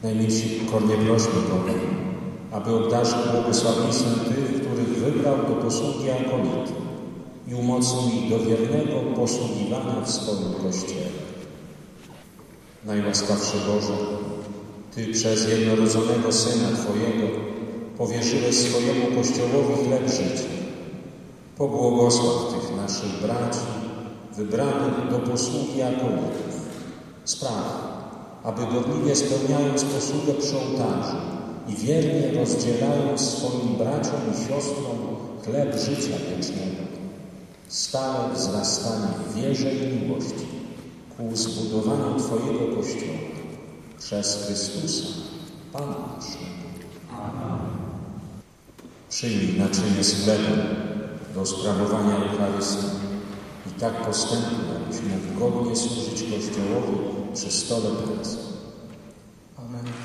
Najmiłosiernie prośmy Boga, aby obdarzył błogosławieństwem tych, których wybrał do posługi akolity i umocnił ich do wiernego posługiwania w swoim Kościele. Najłaskawszy Boże, Ty przez jednorodzonego Syna Twojego powierzyłeś swojemu Kościołowi chleb życia. Pobłogosław tych naszych braci, wybranych do posługi akolitów. Spraw, aby gorliwie spełniając posługę przy ołtarzu i wiernie rozdzielając swoim braciom i siostrom chleb życia wiecznego, stale wzrastali w wierze i miłości ku zbudowaniu Twojego Kościoła przez Chrystusa, Pana naszego. Przyjmij naczynie z chlebem do sprawowania Eucharystii i tak postępuj, abyś mógł godnie służyć Kościołowi przy stole pracy. Amen.